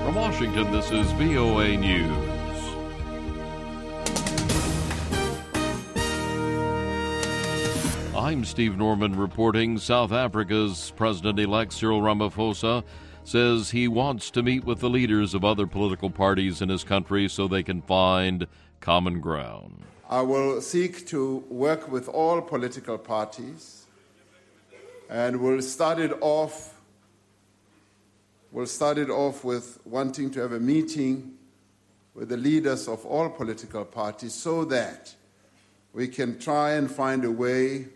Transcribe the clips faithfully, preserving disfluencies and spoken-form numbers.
From Washington, this is V O A News. I'm Steve Norman reporting. South Africa's President-elect Cyril Ramaphosa says he wants to meet with the leaders of other political parties in his country so they can find common ground. I will seek to work with all political parties, and we'll start it off We'll start it off with wanting to have a meeting with the leaders of all political parties so that we can try and find a way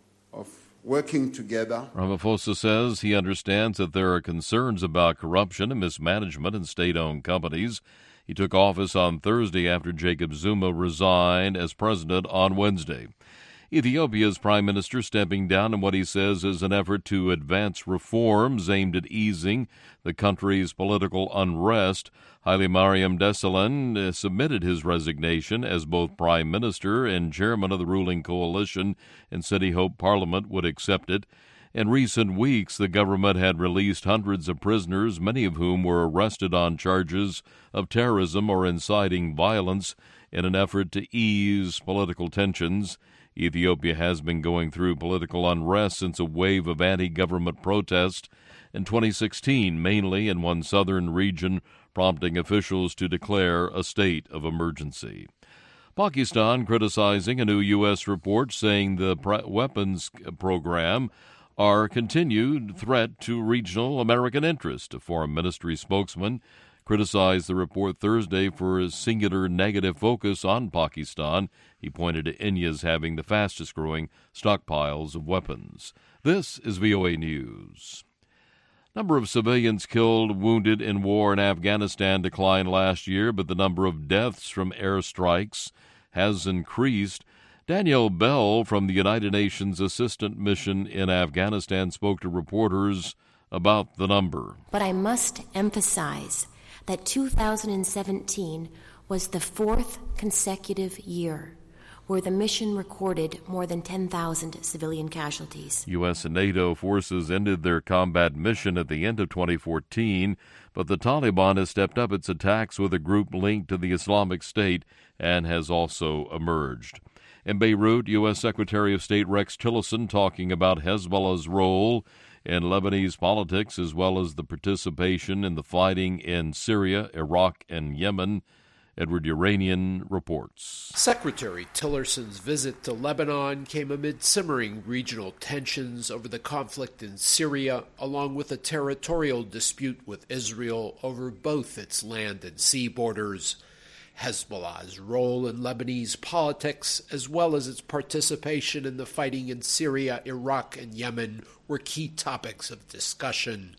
of working together. Ramaphosa says he understands that there are concerns about corruption and mismanagement in state-owned companies. He took office on Thursday after Jacob Zuma resigned as president on Wednesday. Ethiopia's prime minister stepping down in what he says is an effort to advance reforms aimed at easing the country's political unrest. Haile Mariam Desalegn submitted his resignation as both prime minister and chairman of the ruling coalition and said he hoped Parliament would accept it. In recent weeks, the government had released hundreds of prisoners, many of whom were arrested on charges of terrorism or inciting violence in an effort to ease political tensions. Ethiopia has been going through political unrest since a wave of anti-government protest in twenty sixteen, mainly in one southern region, prompting officials to declare a state of emergency. Pakistan criticizing a new U S report saying the weapons program are a continued threat to regional American interest. A foreign ministry spokesman criticized the report Thursday for a singular negative focus on Pakistan. He pointed to India's having the fastest-growing stockpiles of weapons. This is V O A News. Number of civilians killed, wounded in war in Afghanistan declined last year, but the number of deaths from airstrikes has increased. Danielle Bell from the United Nations Assistant Mission in Afghanistan spoke to reporters about the number. But I must emphasize that two thousand seventeen was the fourth consecutive year where the mission recorded more than ten thousand civilian casualties. U S and NATO forces ended their combat mission at the end of twenty fourteen, but the Taliban has stepped up its attacks with a group linked to the Islamic State and has also emerged. In Beirut, U S Secretary of State Rex Tillerson talking about Hezbollah's role in Lebanese politics, as well as the participation in the fighting in Syria, Iraq, and Yemen. Edward Uranian reports. Secretary Tillerson's visit to Lebanon came amid simmering regional tensions over the conflict in Syria, along with a territorial dispute with Israel over both its land and sea borders. Hezbollah's role in Lebanese politics, as well as its participation in the fighting in Syria, Iraq, and Yemen, were key topics of discussion.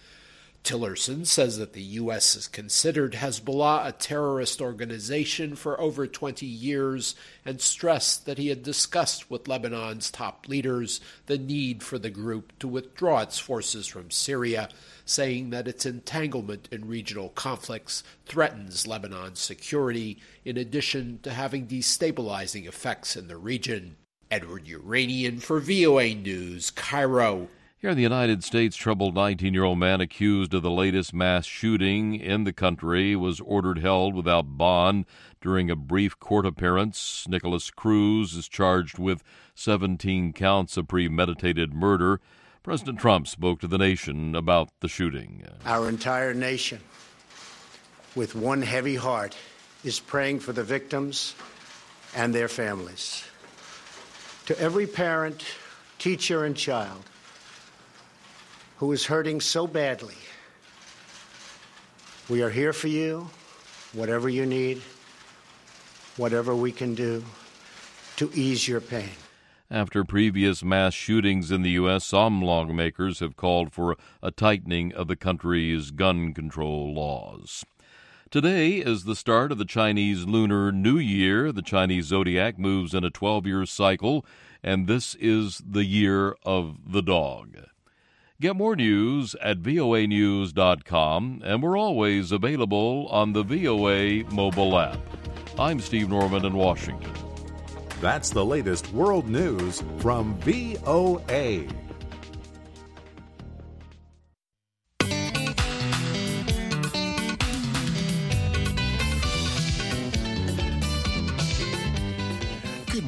Tillerson says that the U S has considered Hezbollah a terrorist organization for over twenty years and stressed that he had discussed with Lebanon's top leaders the need for the group to withdraw its forces from Syria, saying that its entanglement in regional conflicts threatens Lebanon's security, in addition to having destabilizing effects in the region. Edward Uranian for V O A News, Cairo. Here in the United States, troubled nineteen-year-old man accused of the latest mass shooting in the country was ordered held without bond during a brief court appearance. Nicholas Cruz is charged with seventeen counts of premeditated murder. President Trump spoke to the nation about the shooting. Our entire nation, with one heavy heart, is praying for the victims and their families. To every parent, teacher, and child who is hurting so badly, we are here for you, whatever you need, whatever we can do to ease your pain. After previous mass shootings in the U S, some lawmakers have called for a tightening of the country's gun control laws. Today is the start of the Chinese Lunar New Year. The Chinese zodiac moves in a twelve-year cycle, and this is the year of the dog. Get more news at V O A news dot com, and we're always available on the V O A mobile app. I'm Steve Norman in Washington. That's the latest world news from V O A.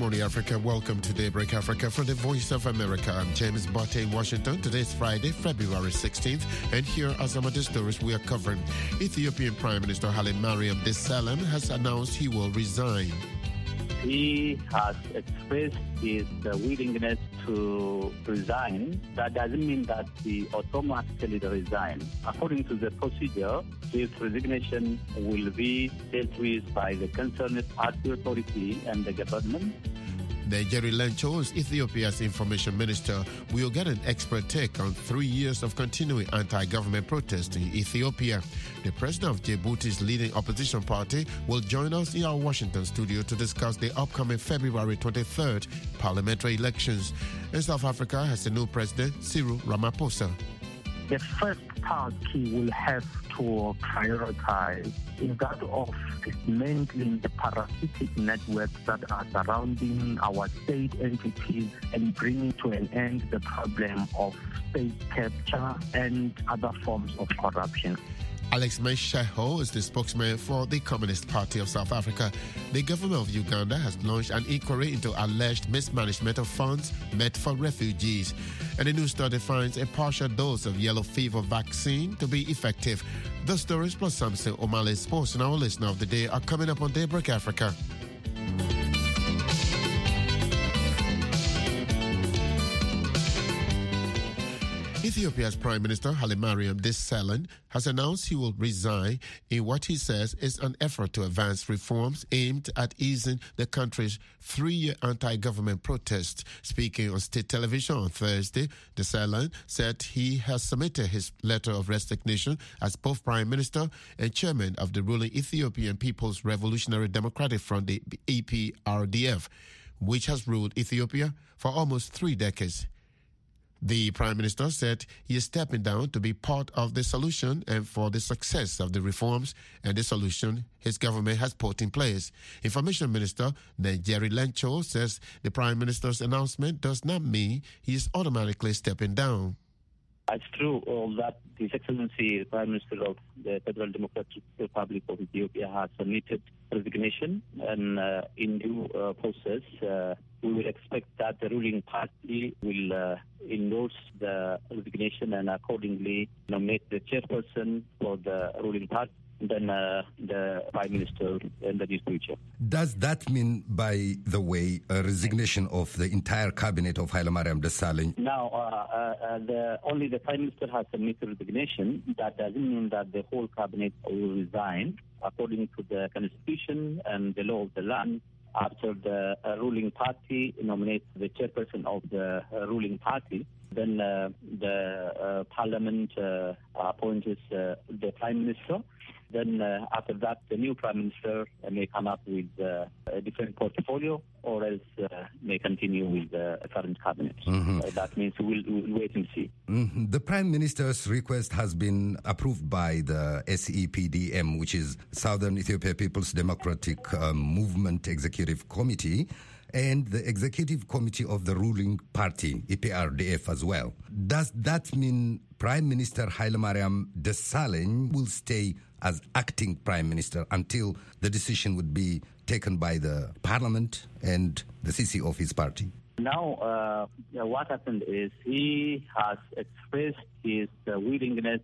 morning, Africa. Welcome to Daybreak Africa from the Voice of America. I'm James Botte in Washington. Today is Friday, February sixteenth, and here are some of the stories we are covering. Ethiopian Prime Minister Hailemariam Desalegn has announced he will resign. He has expressed his uh, willingness to resign. That doesn't mean that he automatically resign. According to the procedure, his resignation will be dealt with by the concerned party authority and the government. Negeri Lencho is Ethiopia's information minister. We'll get an expert take on three years of continuing anti-government protests in Ethiopia. The president of Djibouti's leading opposition party will join us in our Washington studio to discuss the upcoming February twenty-third parliamentary elections. And South Africa has a new president, Cyril Ramaphosa. The first task he will have to prioritize is that of dismantling the parasitic networks that are surrounding our state entities and bringing to an end the problem of state capture and other forms of corruption. Alex Mesheho is the spokesman for the Communist Party of South Africa. The government of Uganda has launched an inquiry into alleged mismanagement of funds meant for refugees. And a new study finds a partial dose of yellow fever vaccine to be effective. The stories plus Samson O'Malley's sports and our listener of the day are coming up on Daybreak Africa. Ethiopia's Prime Minister Hailemariam Desalegn has announced he will resign in what he says is an effort to advance reforms aimed at easing the country's three-year anti-government protests. Speaking on state television on Thursday, Desalegn said he has submitted his letter of resignation as both Prime Minister and Chairman of the ruling Ethiopian People's Revolutionary Democratic Front, the E P R D F, which has ruled Ethiopia for almost three decades. The Prime Minister said he is stepping down to be part of the solution and for the success of the reforms and the solution his government has put in place. Information Minister Negeri Lencho says the Prime Minister's announcement does not mean he is automatically stepping down. It's true uh, that His Excellency, the Prime Minister of the Federal Democratic Republic of Ethiopia, has submitted resignation, and uh, in due uh, process, uh, we will expect that the ruling party will uh, endorse the resignation and accordingly nominate the chairperson for the ruling party, then uh, the Prime Minister in the near future. Does that mean, by the way, a resignation of the entire cabinet of Hailemariam Desalegn? Now, uh, uh, the, only the Prime Minister has submitted resignation. That doesn't mean that the whole cabinet will resign. According to the Constitution and the law of the land, after the uh, ruling party nominates the chairperson of the uh, ruling party, then uh, the uh, parliament uh, appoints uh, the Prime Minister. Then uh, after that, the new Prime Minister uh, may come up with uh, a different portfolio, or else uh, may continue with the uh, current cabinet. Mm-hmm. Uh, that means we'll, we'll wait and see. Mm-hmm. The Prime Minister's request has been approved by the S E P D M, which is Southern Ethiopia People's Democratic um, Movement Executive Committee, and the Executive Committee of the ruling party, E P R D F, as well. Does that mean Prime Minister Hailemariam Desalegn will stay as acting Prime Minister until the decision would be taken by the Parliament and the C C of his party? Now, uh, what happened is he has expressed his uh, willingness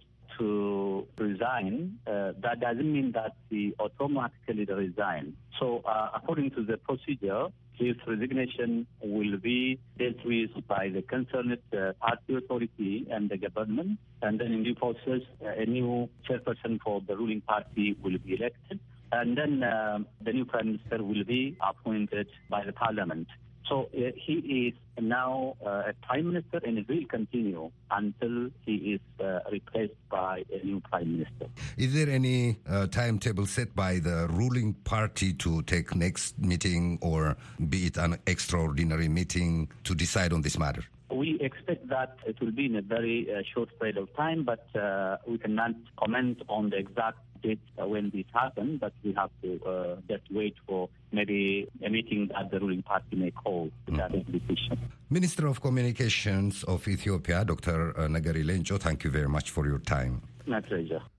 to resign. Uh, that doesn't mean that he automatically resign. So, uh, according to the procedure, his resignation will be dealt with by the concerned uh, party authority and the government, and then in due process, uh, a new chairperson for the ruling party will be elected, and then uh, the new Prime Minister will be appointed by the Parliament. So uh, he is now uh, a Prime Minister, and it will continue until he is uh, replaced by a new Prime Minister. Is there any uh, timetable set by the ruling party to take next meeting, or be it an extraordinary meeting, to decide on this matter? We expect that it will be in a very uh, short period of time, but uh, we cannot comment on the exact date uh, when this happens, but we have to uh, just wait for maybe a meeting that the ruling party may call regarding mm. the decision. Minister of Communications of Ethiopia, Doctor Negeri Lencho, thank you very much for your time. My pleasure.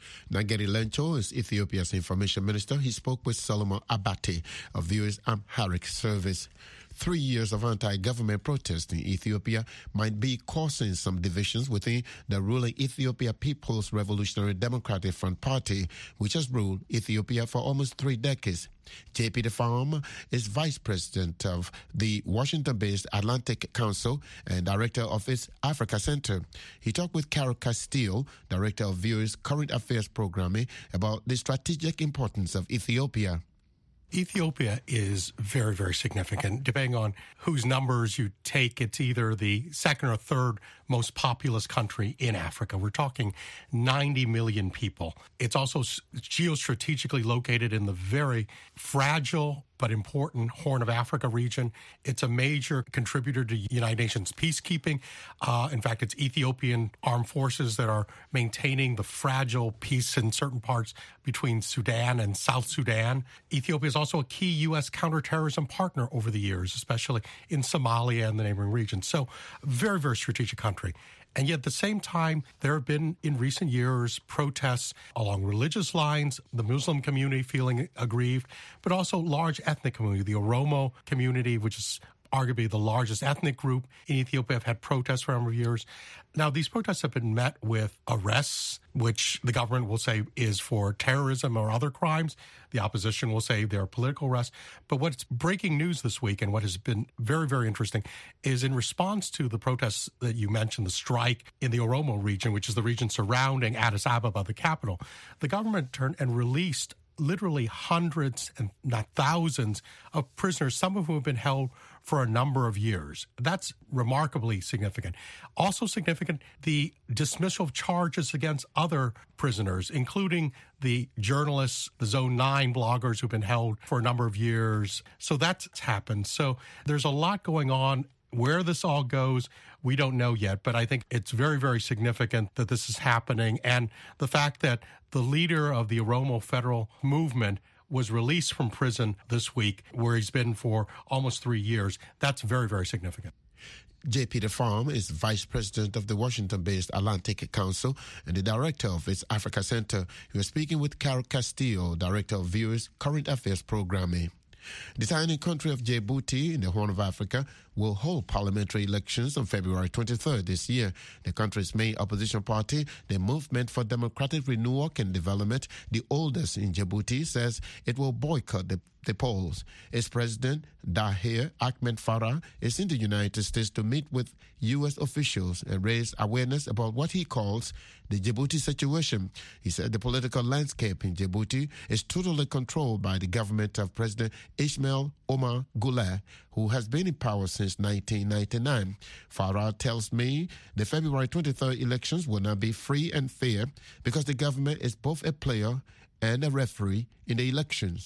Nageri Lencho is Ethiopia's information minister. He spoke with Solomon Abate of V O A's Amharic service. Three years of anti-government protest in Ethiopia might be causing some divisions within the ruling Ethiopia People's Revolutionary Democratic Front Party, which has ruled Ethiopia for almost three decades. J P DeFarm is vice president of the Washington-based Atlantic Council and director of its Africa Center. He talked with Carol Castillo, director of V O A's Current Affairs programming, about the strategic importance of Ethiopia. Ethiopia is very, very significant. Depending on whose numbers you take, it's either the second or third most populous country in Africa. We're talking ninety million people. It's also geostrategically located in the very fragile but important Horn of Africa region. It's a major contributor to United Nations peacekeeping. Uh, in fact, it's Ethiopian armed forces that are maintaining the fragile peace in certain parts between Sudan and South Sudan. Ethiopia is also a key U S counterterrorism partner over the years, especially in Somalia and the neighboring regions. So very, very strategic country. And yet at the same time, there have been in recent years protests along religious lines, the Muslim community feeling aggrieved, but also large ethnic community, the Oromo community, which is arguably the largest ethnic group in Ethiopia, have had protests for a number of years. Now, these protests have been met with arrests, which the government will say is for terrorism or other crimes. The opposition will say they're political arrests. But what's breaking news this week and what has been very, very interesting is in response to the protests that you mentioned, the strike in the Oromo region, which is the region surrounding Addis Ababa, the capital, the government turned and released literally hundreds and not thousands of prisoners, some of whom have been held for a number of years. That's remarkably significant. Also significant, the dismissal of charges against other prisoners, including the journalists, the Zone nine bloggers who've been held for a number of years. So that's happened. So there's a lot going on. Where this all goes, we don't know yet, but I think it's very, very significant that this is happening. And the fact that the leader of the Oromo Federal Movement was released from prison this week, where he's been for almost three years, that's very, very significant. J P DeFarm is vice president of the Washington-based Atlantic Council and the director of its Africa Center. He was speaking with Carol Castillo, director of V O A's Current Affairs programming. The tiny country of Djibouti in the Horn of Africa will hold parliamentary elections on February twenty-third this year. The country's main opposition party, the Movement for Democratic Renewal and Development, the oldest in Djibouti, says it will boycott the, the polls. Its president, Dahir Ahmed Farah, is in the United States to meet with U S officials and raise awareness about what he calls the Djibouti situation. He said the political landscape in Djibouti is totally controlled by the government of President Ismail Omar Guelleh, who has been in power since nineteen ninety-nine. Farah tells me the February twenty-third elections will not be free and fair because the government is both a player and a referee in the elections.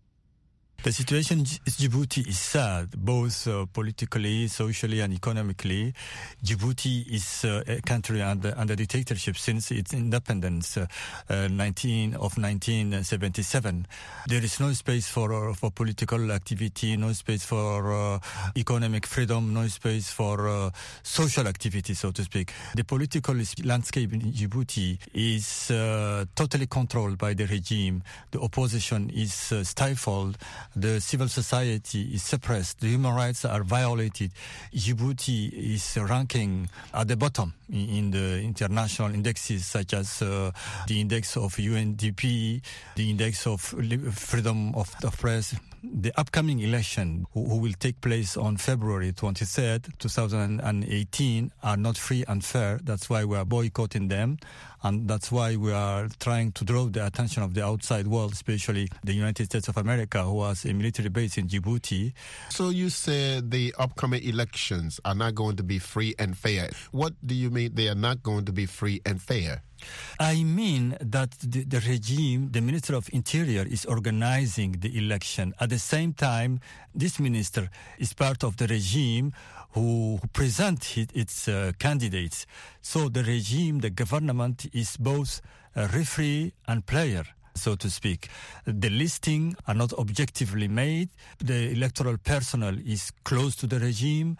The situation in Djibouti is sad, both uh, politically, socially, and economically. Djibouti is uh, a country under, under dictatorship since its independence uh, uh, nineteen of nineteen seventy-seven. There is no space for uh, for political activity, no space for uh, economic freedom, no space for uh, social activity, so to speak. The political landscape in Djibouti is uh, totally controlled by the regime. The opposition is uh, stifled. The civil society is suppressed. The human rights are violated. Djibouti is ranking at the bottom in the international indexes, such as uh, the index of U N D P, the index of freedom of the press. The upcoming election, who will take place on February twenty-third, twenty eighteen, are not free and fair. That's why we are boycotting them. And that's why we are trying to draw the attention of the outside world, especially the United States of America, who has a military base in Djibouti. So you say the upcoming elections are not going to be free and fair. What do you mean they are not going to be free and fair? I mean that the, the regime, the Minister of Interior, is organizing the election. At the same time, this minister is part of the regime who, who present it, its uh, candidates. So the regime, the government, is both a referee and player. so to speak. The listing are not objectively made. The electoral personnel is close to the regime,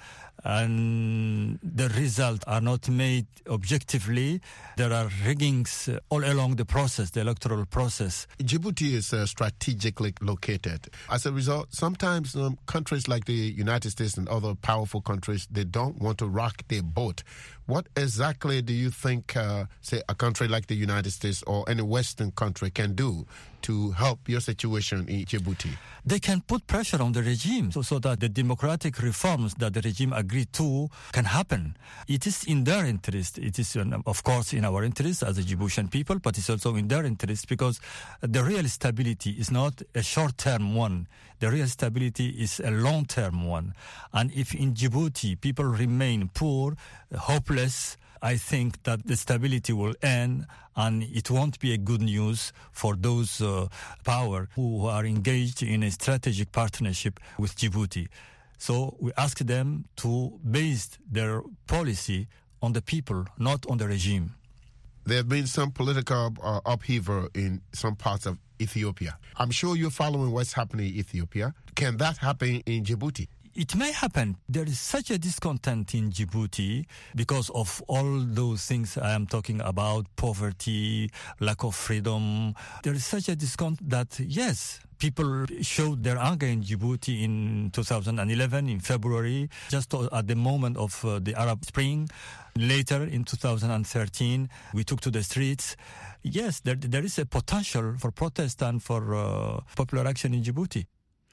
and the results are not made objectively. There are riggings all along the process, the electoral process. Djibouti is uh, strategically located. As a result, sometimes um, countries like the United States and other powerful countries, they don't want to rock their boat. What exactly do you think, uh, say, a country like the United States or any Western country can do to help your situation in Djibouti? They can put pressure on the regime so, so that the democratic reforms that the regime agreed to can happen. It is in their interest. It is, of course, in our interest as a Djiboutian people, but it's also in their interest because the real stability is not a short-term one. The real stability is a long-term one. And if in Djibouti people remain poor, hopeless, I think that the stability will end and it won't be a good news for those uh, power who are engaged in a strategic partnership with Djibouti. So we ask them to base their policy on the people, not on the regime. There have been some political uh, upheaval in some parts of Ethiopia. I'm sure you're following what's happening in Ethiopia. Can that happen in Djibouti? It may happen. There is such a discontent in Djibouti because of all those things I am talking about, poverty, lack of freedom. There is such a discontent that, yes, people showed their anger in Djibouti in two thousand eleven, in February, just at the moment of uh, the Arab Spring. Later, in two thousand thirteen, we took to the streets. Yes, there, there is a potential for protest and for uh, popular action in Djibouti.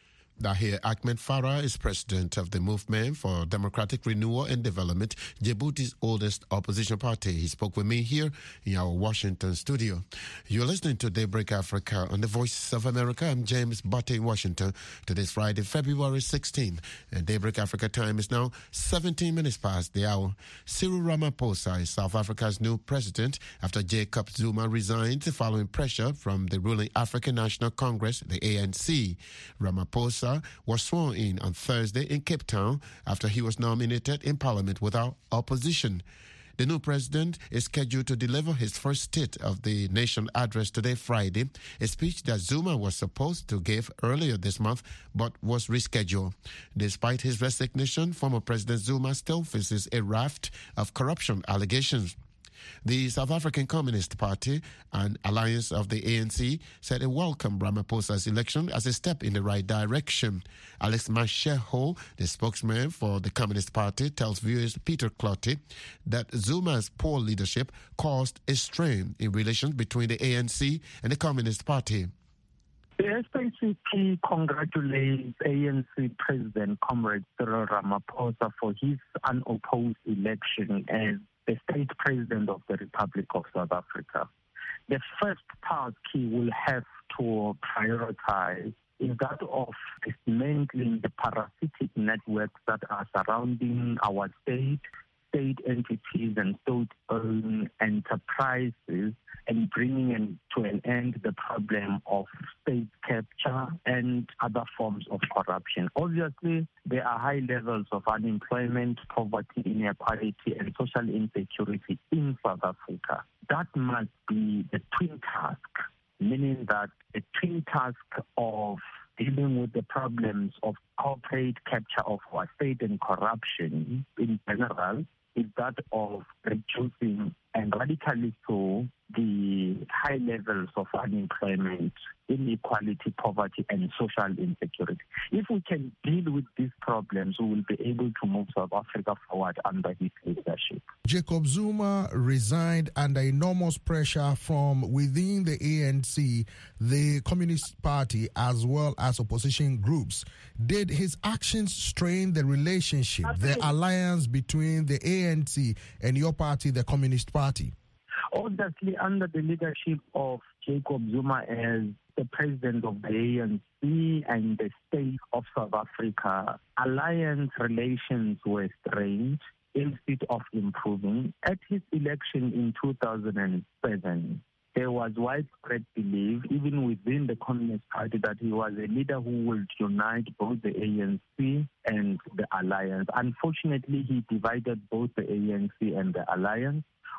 Dahir Ahmed Farah is president of the Movement for Democratic Renewal and Development, Djibouti's oldest opposition party. He spoke with me here in our Washington studio. You're listening to Daybreak Africa on the Voice of America. I'm James Butte in Washington. Today's Friday, February sixteenth. And Daybreak Africa time is now seventeen minutes past the hour. Cyril Ramaphosa is South Africa's new president after Jacob Zuma resigned following pressure from the ruling African National Congress, the A N C. Ramaphosa was sworn in on Thursday in Cape Town after he was nominated in Parliament without opposition. The new president is scheduled to deliver his first State of the Nation address today, Friday, a speech that Zuma was supposed to give earlier this month but was rescheduled. Despite his resignation, former President Zuma still faces a raft of corruption allegations. The South African Communist Party, an alliance of the A N C, said it welcomed Ramaphosa's election as a step in the right direction. Alex Masheho, the spokesman for the Communist Party, tells viewers Peter Clotty that Zuma's poor leadership caused a strain in relations between the A N C and the Communist Party. The S A C P congratulates A N C President Comrade Cyril Ramaphosa for his unopposed election as the state president of the Republic of South Africa. The first task he will have to prioritize is that of dismantling the parasitic networks that are surrounding our state, state entities and state-owned enterprises, and bringing an, to an end the problem of state capture and other forms of corruption. Obviously, there are high levels of unemployment, poverty, inequality, and social insecurity in South Africa. That must be the twin task, meaning that the twin task of dealing with the problems of corporate capture of our state and corruption in general is that of reducing and radically so the high levels of unemployment, inequality, poverty, and social insecurity. If we can deal with these problems, we will be able to move South Africa forward under his leadership. Jacob Zuma resigned under enormous pressure from within the A N C, the Communist Party, as well as opposition groups. Did his actions strain the relationship, the alliance between the A N C and your party, the Communist Party? Obviously, under the leadership of Jacob Zuma as the president of the A N C and the state of South Africa, alliance relations were strained instead of improving. At his election in two thousand seven, there was widespread belief, even within the Communist Party, that he was a leader who would unite both the A N C and the alliance. Unfortunately, he divided both the A N C and the alliance.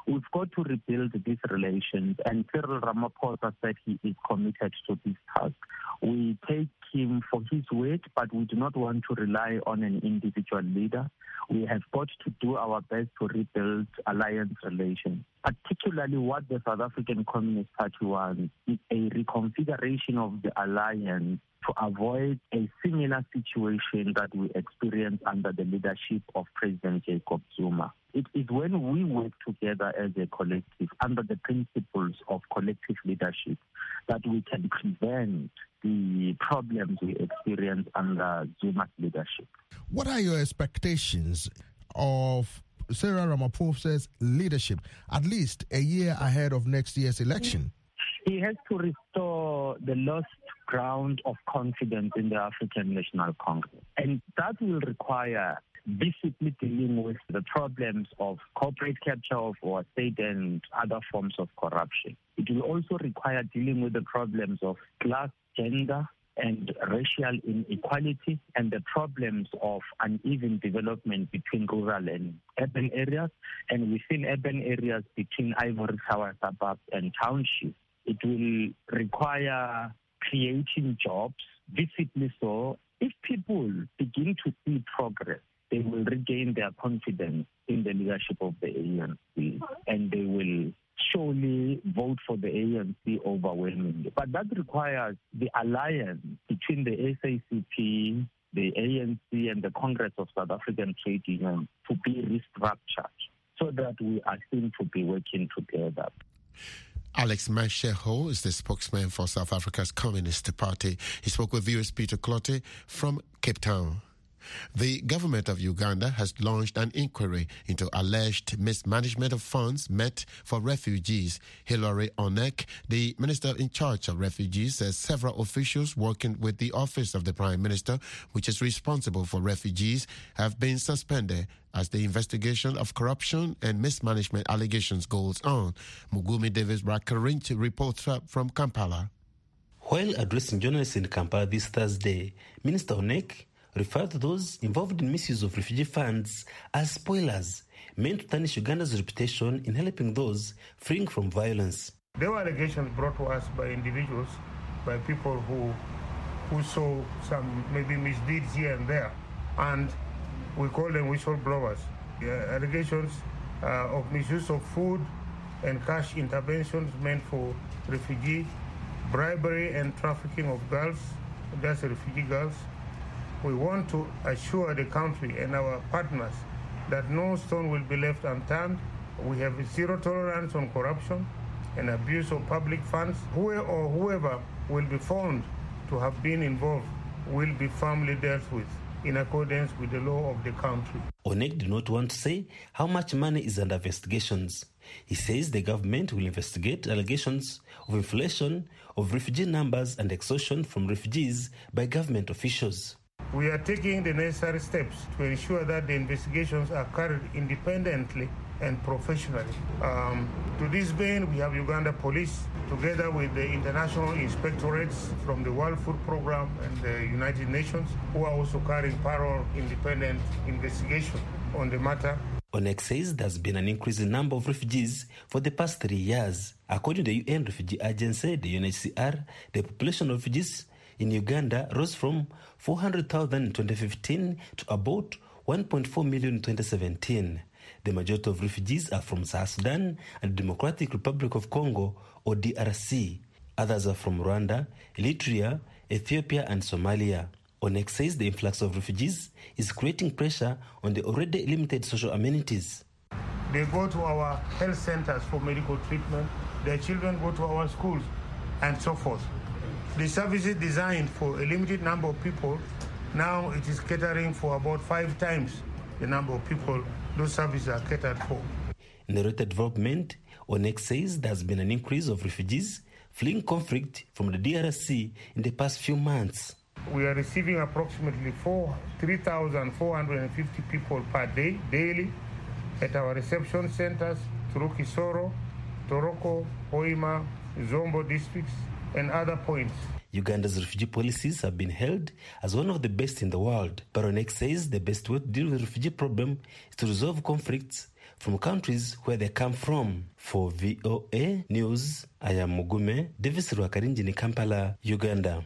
We've got to rebuild these relations, and Cyril Ramaphosa said he is committed to this task. We take him for his word, but we do not want to rely on an individual leader. We have got to do our best to rebuild alliance relations. Particularly what the South African Communist Party wants is a reconfiguration of the alliance to avoid a similar situation that we experienced under the leadership of President Jacob Zuma. It is when we work together as a collective under the principles of collective leadership that we can prevent the problems we experience under Zuma's leadership. What are your expectations of Cyril Ramaphosa's leadership, at least a year ahead of next year's election? He has to restore the lost ground of confidence in the African National Congress. And that will require visibly dealing with the problems of corporate capture of our state and other forms of corruption. It will also require dealing with the problems of class, gender, and racial inequality, and the problems of uneven development between rural and urban areas, and within urban areas between ivory tower suburbs and townships. It will require creating jobs, visibly so. If people begin to see progress, they will regain their confidence in the leadership of the A N C, and they will surely vote for the A N C overwhelmingly. But that requires the alliance between the S A C P, the A N C, and the Congress of South African Trade Unions to be restructured so that we are seen to be working together. Alex Masheho is the spokesman for South Africa's Communist Party. He spoke with viewers Peter Clotte from Cape Town. The government of Uganda has launched an inquiry into alleged mismanagement of funds meant for refugees. Hilary Onek, the minister in charge of refugees, says several officials working with the office of the Prime Minister, which is responsible for refugees, have been suspended as the investigation of corruption and mismanagement allegations goes on. Mugumi Davis Rakarinchi reports from Kampala. While addressing journalists in Kampala this Thursday, Minister Onek referred to those involved in misuse of refugee funds as spoilers, meant to tarnish Uganda's reputation in helping those fleeing from violence. There were allegations brought to us by individuals, by people who who saw some maybe misdeeds here and there, and we call them whistleblowers. Yeah, allegations uh, of misuse of food and cash interventions meant for refugee, bribery and trafficking of girls, that's refugee girls. We want to assure the country and our partners that no stone will be left unturned. We have zero tolerance on corruption and abuse of public funds. Who or whoever will be found to have been involved will be firmly dealt with in accordance with the law of the country. Onek did not want to say how much money is under investigations. He says the government will investigate allegations of inflation of refugee numbers and extortion from refugees by government officials. We are taking the necessary steps to ensure that the investigations are carried independently and professionally. Um, to this vein, we have Uganda Police, together with the international inspectorates from the World Food Programme and the United Nations, who are also carrying parallel independent investigation on the matter. Onek says there's been an increase in number of refugees for the past three years. According to the U N Refugee Agency, the U N H C R, the population of refugees in Uganda rose from four hundred thousand in twenty fifteen to about one point four million in twenty seventeen. The majority of refugees are from South Sudan and the Democratic Republic of Congo, or D R C. Others are from Rwanda, Eritrea, Ethiopia, and Somalia. Onek says the influx of refugees is creating pressure on the already limited social amenities. They go to our health centers for medical treatment, their children go to our schools, and so forth. The services designed for a limited number of people, now it is catering for about five times the number of people those services are catered for. In the related development, Onek says there has been an increase of refugees fleeing conflict from the D R C in the past few months. We are receiving approximately three thousand four hundred fifty people per day, daily, at our reception centers through Kisoro, Toroko, Hoima, Zombo districts, and other points. Uganda's refugee policies have been held as one of the best in the world. But Onek says the best way to deal with the refugee problem is to resolve conflicts from countries where they come from. For V O A News, I am Mugume Davis Rwakarinji in Kampala, Uganda.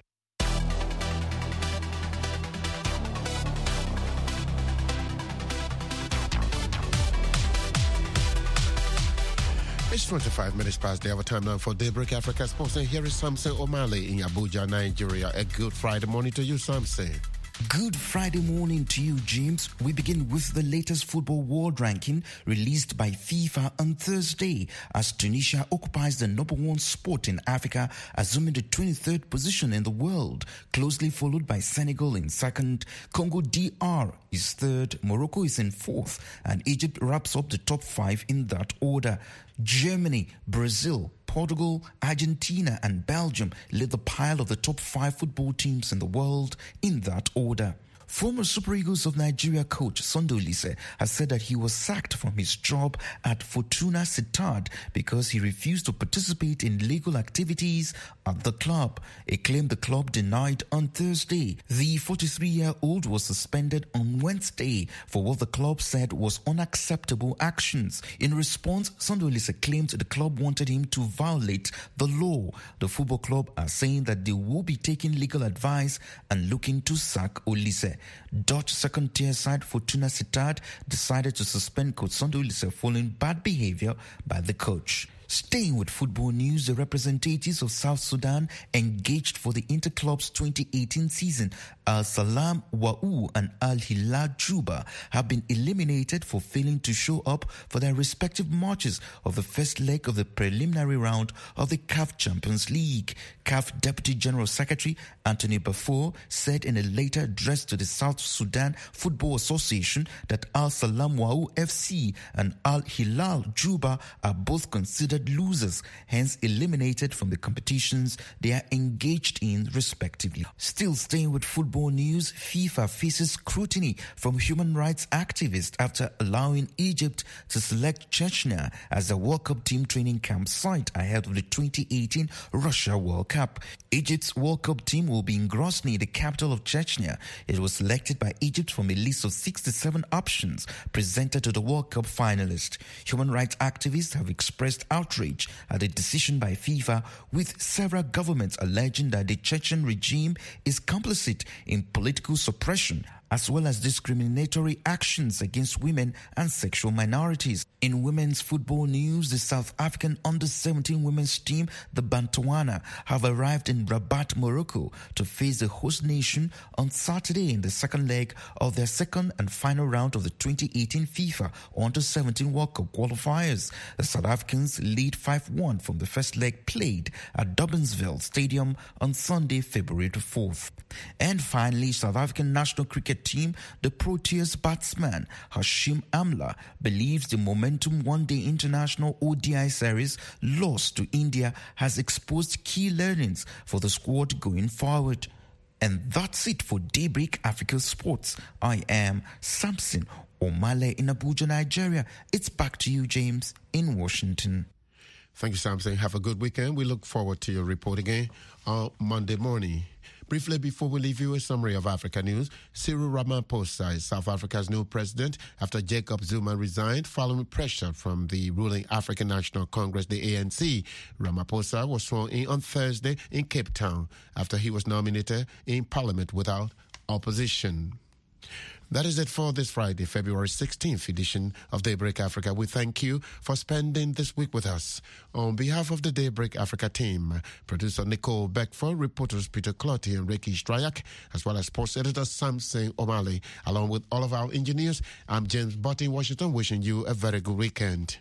It's twenty-five minutes past the hour time now for Daybreak Africa Sports. And here is Samson Omale in Abuja, Nigeria. A good Friday morning to you, Samson. Good Friday morning to you, James. We begin with the latest football world ranking released by FIFA on Thursday, as Tunisia occupies the number one spot in Africa, assuming the twenty-third position in the world, closely followed by Senegal in second, Congo D R is third, Morocco is in fourth, and Egypt wraps up the top five in that order. Germany, Brazil, Portugal, Argentina and Belgium lead the pile of the top five football teams in the world in that order. Former Super Eagles of Nigeria coach Sunday Oliseh has said that he was sacked from his job at Fortuna Sittard because he refused to participate in legal activities at the club, a claim the club denied on Thursday. The forty-three-year-old was suspended on Wednesday for what the club said was unacceptable actions. In response, Sunday Oliseh claimed the club wanted him to violate the law. The football club are saying that they will be taking legal advice and looking to sack Oliseh. Dutch second-tier side Fortuna Sittard decided to suspend coach Sunday Oliseh following bad behavior by the coach. Staying with football news, the representatives of South Sudan engaged for the Interclub's twenty eighteen season, Al Salam Wau and Al Hilal Juba, have been eliminated for failing to show up for their respective matches of the first leg of the preliminary round of the C A F Champions League. C A F Deputy General Secretary Anthony Bafour said in a letter addressed to the South Sudan Football Association that Al Salam Wau F C and Al Hilal Juba are both considered losers, hence eliminated from the competitions they are engaged in respectively. Still staying with football news, FIFA faces scrutiny from human rights activists after allowing Egypt to select Chechnya as a World Cup team training camp site ahead of the twenty eighteen Russia World Cup. Egypt's World Cup team will be in Grozny, the capital of Chechnya. It was selected by Egypt from a list of sixty-seven options presented to the World Cup finalists. Human rights activists have expressed outrage at the decision by FIFA, with several governments alleging that the Chechen regime is complicit in political suppression as well as discriminatory actions against women and sexual minorities. In women's football news, the South African under seventeen women's team, the Bantuana, have arrived in Rabat, Morocco to face the host nation on Saturday in the second leg of their second and final round of the twenty eighteen FIFA under seventeen World Cup qualifiers. The South Africans lead five one from the first leg played at Dobbinsville Stadium on Sunday, February the fourth. And finally, South African national cricket team, the Proteas batsman Hashim Amla believes the momentum one-day international O D I series loss to India has exposed key learnings for the squad going forward. And that's it for Daybreak Africa Sports. I am Samson Omale in Abuja, Nigeria. It's back to you, James, in Washington. Thank you, Samson. Have a good weekend. We look forward to your report again on Monday morning. Briefly, before we leave you, a summary of Africa news. Cyril Ramaphosa is South Africa's new president after Jacob Zuma resigned following pressure from the ruling African National Congress, the A N C. Ramaphosa was sworn in on Thursday in Cape Town after he was nominated in Parliament without opposition. That is it for this Friday, February sixteenth edition of Daybreak Africa. We thank you for spending this week with us. On behalf of the Daybreak Africa team, producer Nicole Beckford, reporters Peter Clotty and Ricky Strayak, as well as sports editor Samson Omale, along with all of our engineers, I'm James Butt in Washington, wishing you a very good weekend.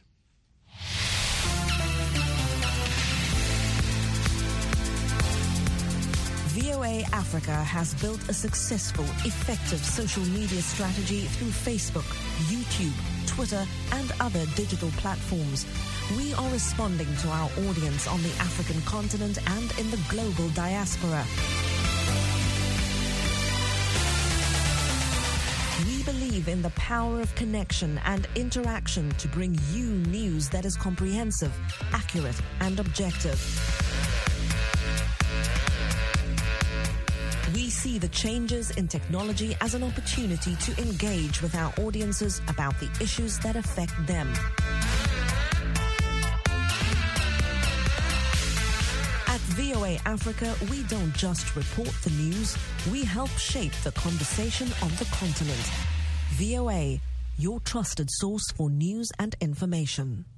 V O A Africa has built a successful, effective social media strategy through Facebook, YouTube, Twitter, and other digital platforms. We are responding to our audience on the African continent and in the global diaspora. We believe in the power of connection and interaction to bring you news that is comprehensive, accurate, and objective. We see the changes in technology as an opportunity to engage with our audiences about the issues that affect them. At V O A Africa, we don't just report the news, we help shape the conversation on the continent. V O A, your trusted source for news and information.